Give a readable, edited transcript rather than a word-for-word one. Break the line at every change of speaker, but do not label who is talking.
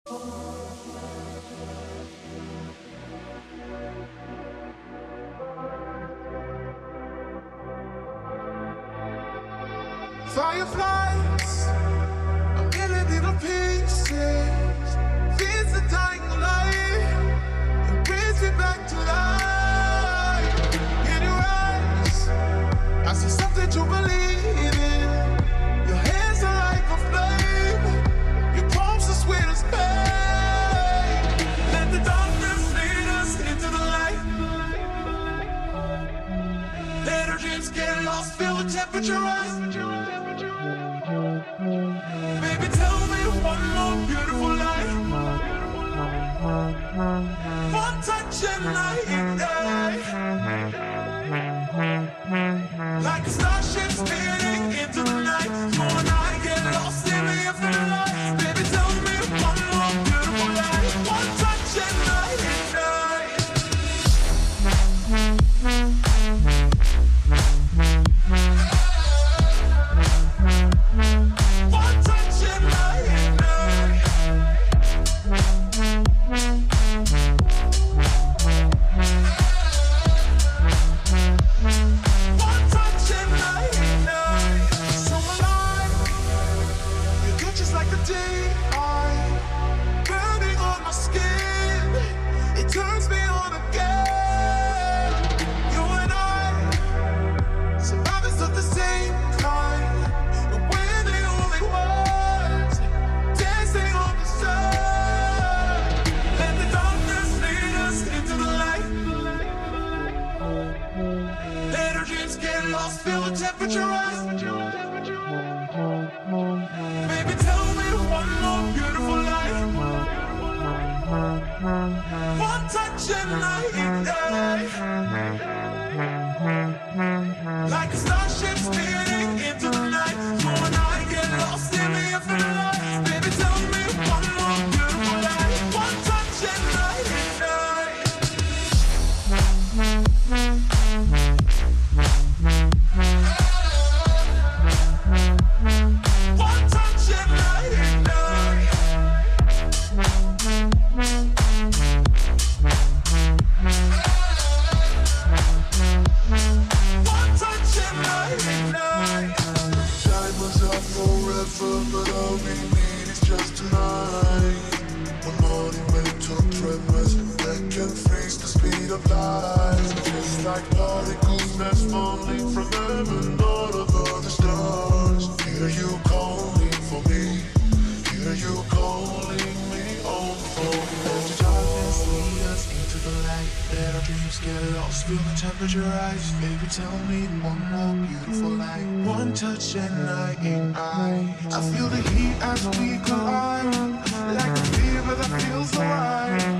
Fireflies, a million little pieces, feeds the dying light, and brings me back to life. In your eyes, I see something to believe in. Your hands are like a flame, your palms are sweet as pain. Let the darkness lead us into the light. Let our dreams get lost, feel the temperature rise. Baby, tell me one more beautiful lie. One touch and I ignite, like a starship spinning into the night. You and I get lost in the infinite light. Baby, tell me one more beautiful lie. One touch and I ignite. One touch and I ignite. One touch and I ignite. So alive, you get just like the daylight, burning on my skin. It turns me on again. You and I, survivors of the same kind, and we're the only ones dancing on the sun. Let the darkness lead us into the light. Let our dreams get lost, feel the temperature rise. Baby, tell me one more beautiful lie. One touch and I ignite, like a starship spinning into the night. You and I get lost in the infinite light. Baby, tell me one more beautiful lie. One touch and I ignite. One touch and I ignite. One touch and I ignite. Diamonds are forever, but all we need is just tonight. One monumental tremors that can freeze the speed of light. Just like particles that's falling from heaven all over the stars. Hear you calling for me. Hear you calling me on the phone. Let the darkness lead us into the light. Let our dreams get lost, feel the temperature rise. Baby, tell me one more beautiful lie. One touch and I ignite. I feel the heat as we collide, like a fever that feels the right.